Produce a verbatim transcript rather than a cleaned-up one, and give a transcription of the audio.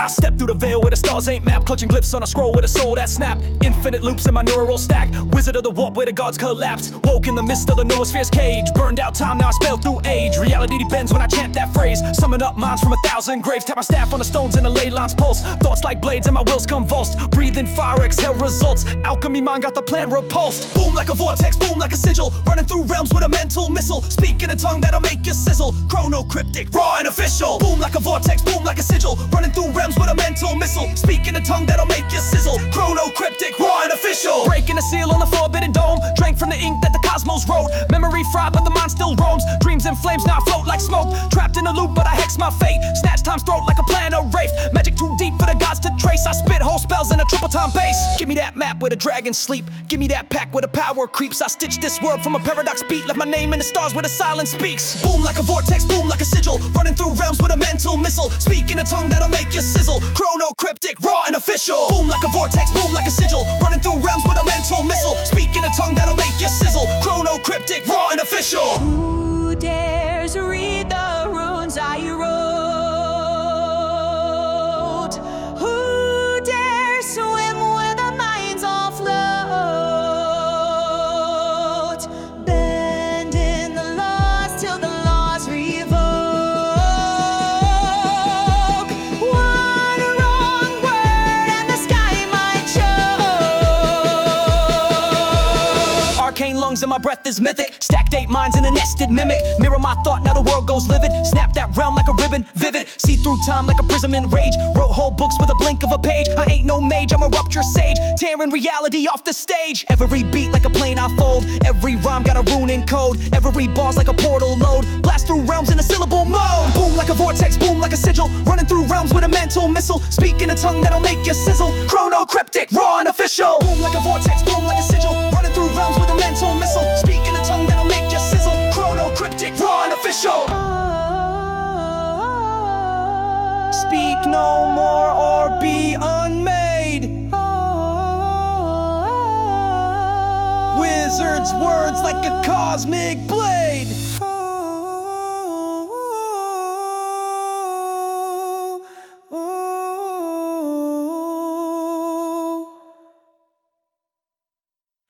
I step through the veil where the stars ain't mapped, clutching glyphs on a scroll with a soul that snap. Infinite loops in my neural stack, wizard of the warp where the gods collapsed. Woke in the midst of the noosphere's cage, burned out time, now I spell through age. Reality bends when I chant that phrase, summon up minds from a thousand graves. Tap my staff on the stones and the ley lines pulse. Thoughts like blades and my will's convulsed. Breathe in fire, exhale results. Alchemy mind got the plan repulsed. Boom like a vortex, boom like a sigil, running through realms with a mental missile. Speak in a tongue that'll make you sizzle. Chrono cryptic, raw and official. Boom like a vortex, boom like a sigil, running through realms with a mental missile. Speak in a tongue that'll make you sizzle. Chrono cryptic, raw and official. Breaking the seal on the forbidden dome, drank from the ink that the cosmos wrote. Memory fried but the mind still roams. Dreams in flames now float like smoke. Trapped in a loop but I hex my fate. Snatch time's throat like a plan of wraith. Magic too deep for the gods to trace. I spit whole spells in a triple time bass. Give me that map where the dragons sleep. Give me that pack where the power creeps. I stitch this world from a paradox beat. Left my name in the stars where the silence speaks. Boom like a vortex, boom like a sigil, running through realms with a mental missile. Speak in a tongue that'll make you sizzle. Chrono cryptic, raw and official. Boom like a vortex, boom like a sigil, running through realms with a mental missile. Speak in a tongue that'll make you sizzle. Chrono cryptic, raw and official. Who dares read the runes I wrote? Who dares swim where the minds all float? Bend in the laws till the laws revoke. One wrong word and the sky might choke. Arcane lungs and my breath is mythic. Stacked eight minds in a nested mimic. Mirror my thought, now the world goes livid. Snap that realm like a ribbon, vivid. See through time like a prism in rage. Wrote whole books with a blink of a page. I ain't no mage, I'm a rupture sage, tearing reality off the stage. Every beat like a plane I fold. Every rhyme got a rune in code. Every bar's like a portal load. Blast through realms in a syllable mode. Boom like a vortex, boom like a sigil, running through realms with a mental missile. Speak in a tongue that'll make you sizzle. Chrono cryptic, raw and official. Boom like a vortex, boom like a sigil, running through realms with a mental missile. Speak in a tongue that'll make you sizzle. Chrono cryptic, raw and official. Speak no more or be unmade. Wizard's words like a cosmic blade.